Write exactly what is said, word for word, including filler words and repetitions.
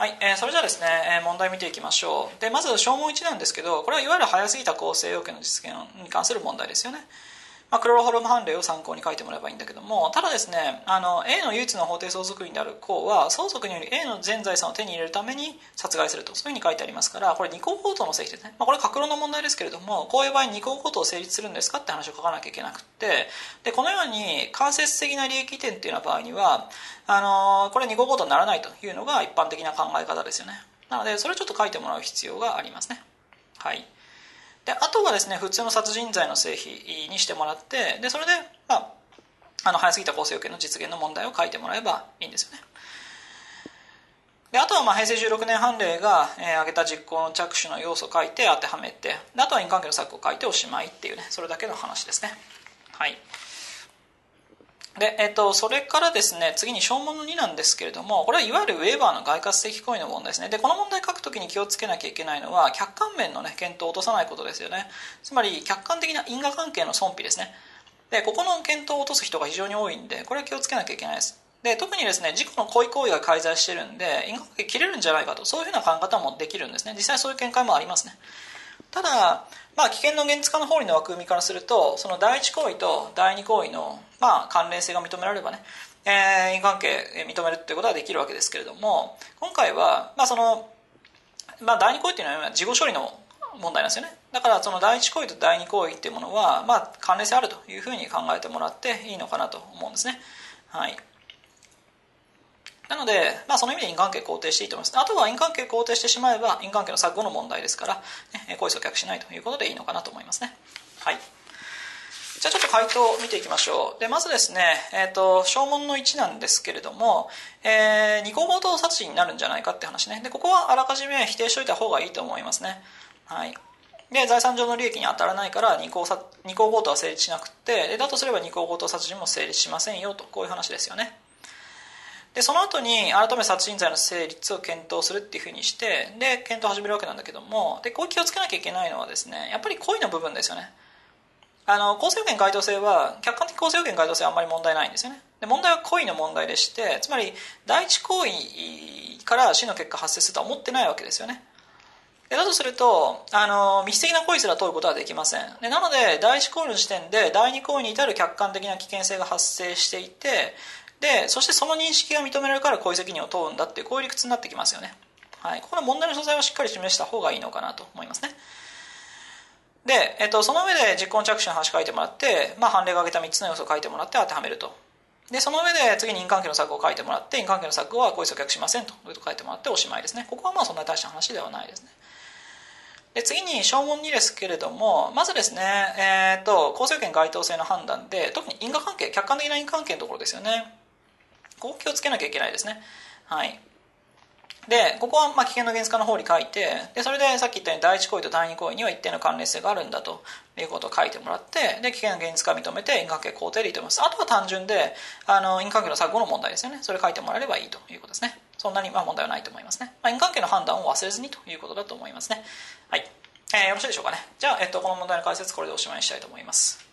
はい、えー、それじゃあですね、えー、問題見ていきましょう。でまず小問いちなんですけど、これはいわゆる早すぎた構成要件の実現に関する問題ですよね。まあ、クロロホルム判例を参考に書いてもらえばいいんだけども、ただですね、あの A の唯一の法定相続人である項は相続により A の全財産を手に入れるために殺害すると、そういうふうに書いてありますから、これ二項強盗の成立ですね。まあ、これ格論の問題ですけれども、こういう場合二項強盗成立するんですかって話を書かなきゃいけなくて、でこのように間接的な利益点っていうような場合にはあのこれ二項強盗にならないというのが一般的な考え方ですよね。なのでそれをちょっと書いてもらう必要がありますね。はい。であとはですね、普通の殺人罪の成否にしてもらって、でそれで、まあ、あの早すぎた構成要件の実現の問題を書いてもらえばいいんですよね。であとはまあ平成じゅうろくねん判例が、えー、挙げた実行の着手の要素を書いて当てはめて、であとは因関係の策を書いておしまいっていうね、それだけの話ですね。はい。で、えっと、それからですね、次に小問のになんですけれども、これはいわゆるウェーバーの外括的行為の問題ですね。でこの問題書くときに気をつけなきゃいけないのは客観面の、ね、検討を落とさないことですよね。つまり客観的な因果関係の損否ですね。でここの検討を落とす人が非常に多いんで、これは気をつけなきゃいけないです。で特にですね、事故の行為行為が介在してるんで因果関係切れるんじゃないかと、そういうふうな考え方もできるんですね。実際そういう見解もありますね。ただ、まあ、危険の現実化の法理の枠組みからすると、その第一行為と第二行為の、まあ、関連性が認められればね、えー、因果関係認めるということはできるわけですけれども、今回は、まあそのまあ、第二行為というのは事後処理の問題なんですよね。だからその第一行為と第二行為っていうものは、まあ、関連性あるというふうに考えてもらっていいのかなと思うんですね。はい。なので、まあ、その意味で因果関係肯定していいと思います。あとは因果関係肯定してしまえば因果関係の錯誤の問題ですから、ね、行為阻却しないということでいいのかなと思いますね。はい。じゃあちょっと回答を見ていきましょう。でまずですね、えーと、小問のいちなんですけれども、えー、二項強盗殺人になるんじゃないかって話ね。でここはあらかじめ否定しておいた方がいいと思いますね。はい。で財産上の利益に当たらないから二項、二項強盗は成立しなくて、でだとすれば二項強盗殺人も成立しませんよと、こういう話ですよね。でその後に改め殺人罪の成立を検討するっていうふうにしてで検討を始めるわけなんだけども、でこう気をつけなきゃいけないのはですね、やっぱり故意の部分ですよね。あの構成要件該当性は客観的構成要件該当性はあんまり問題ないんですよね。で問題は故意の問題でして、つまり第一行為から死の結果発生するとは思ってないわけですよね。でだとするとあの未必的な行為すら問うことはできません。でなので第一行為の時点で第二行為に至る客観的な危険性が発生していて、でそしてその認識が認められるから行為責任を問うんだっていう、こういう理屈になってきますよね。はい、ここの問題の所在をしっかり示した方がいいのかなと思いますね。で、えっと、その上で実行着手の話書いてもらって、まあ、判例が挙げたみっつの要素を書いてもらって当てはめると。でその上で次に因関係の策を書いてもらって、因関係の策は行為阻却しませんということを書いてもらっておしまいですね。ここはまあそんなに大した話ではないですね。で次に小問にですけれども、まずですね、えー、と構成要件該当性の判断で特に因果関係、客観的な因果関係のところですよね。ここを気をつけなきゃいけないですね。はい。でここはまあ危険の現実化の方に書いて、でそれでさっき言ったように第一行為と第二行為には一定の関連性があるんだということを書いてもらって、で危険の現実化を認めて因果関係肯定でいいと思います。あとは単純であの因果関係の錯誤の問題ですよね。それ書いてもらえればいいということですね。そんなにまあ問題はないと思いますね。まあ、因果関係の判断を忘れずにということだと思いますね。はい、えー、よろしいでしょうかね。じゃあ、えっと、この問題の解説これでおしまいにしたいと思います。